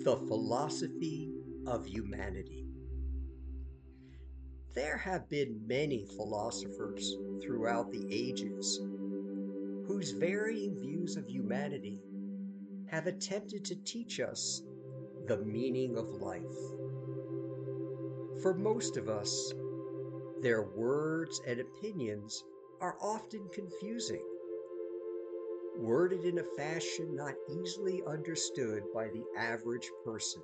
The philosophy of humanity. There have been many philosophers throughout the ages whose varying views of humanity have attempted to teach us the meaning of life. For most of us, their words and opinions are often confusing, worded in a fashion not easily understood by the average person.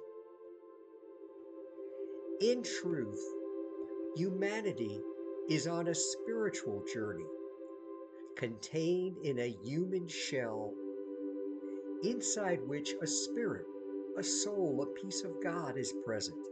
In truth, humanity is on a spiritual journey, contained in a human shell, inside which a spirit, a soul, a piece of God is present.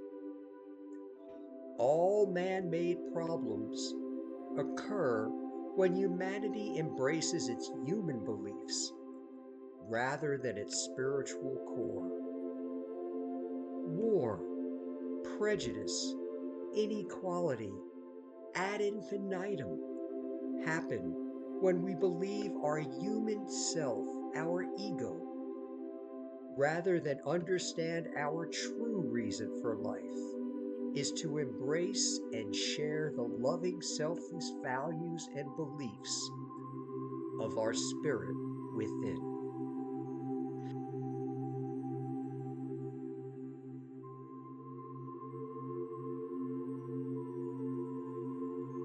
All man-made problems occur when humanity embraces its human beliefs rather than its spiritual core. War, prejudice, inequality, ad infinitum happen when we believe our human self, our ego, rather than understand our true reason for life is to embrace and share the loving, selfless values and beliefs of our spirit within.